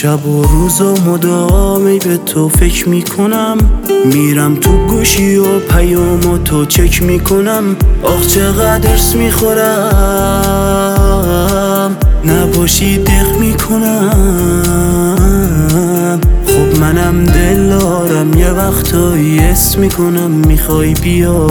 شب و روز و مدامی به تو فکر میکنم، میرم تو گوشی و پیام تو چک میکنم. آخ چقدر ارس میخورم، نباشی دق میکنم. خب منم دل دارم یه وقتایی حس میکنم میخوای بیا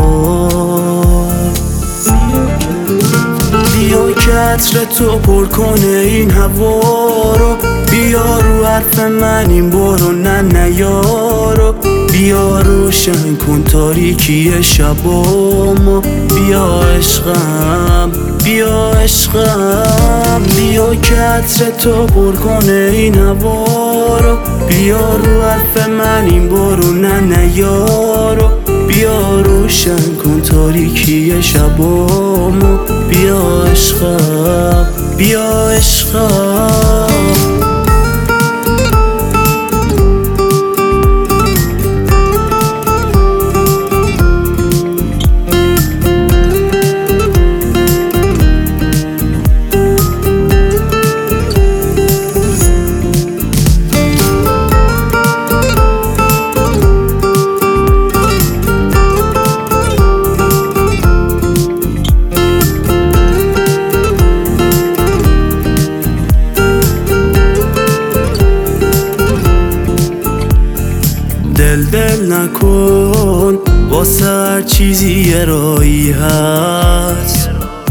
که عطر تو پر کنه این هوا رو. بیا رو حرف من این برو نه یارو. بیا روشن کن تاریکی شبامو. بیا عشقم بیا عشقم. بیا که عطر تو پر کنه این هوا رو. بیا رو حرف من این برو نه یارو. بیا روشن کن تاریکی شبامو. بیا عشقم بیا عشقم. دل نکن واسه هر چیزی یه راهی هست.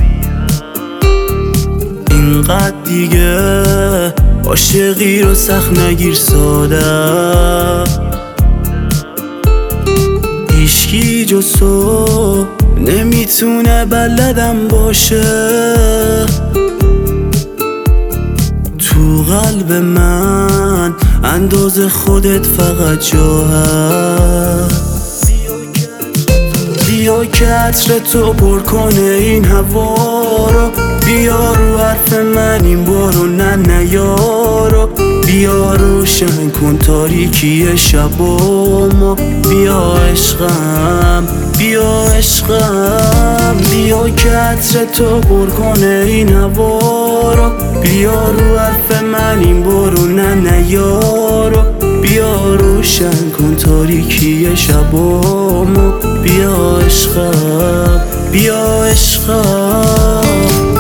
اینقدر دیگه عاشقی رو سخت نگیر ساده. هیچکی جز تو نمیتونه بلدم باشه. تو قلب من اندازه خودت فقط جا هست. بیا که عطر تو پر کنه این هوا رو. بیا رو حرف من این برو نه یارو. بیا روشن کن تاریکی شبامو. بیا عشقم بیا عشقم. بیا که عطر تو پر کنه این هوا رو. بیا رو حرف من این برو نه یارو. بیا روشن کن تاریکی شبامو. بیا عشقم بیا عشقم.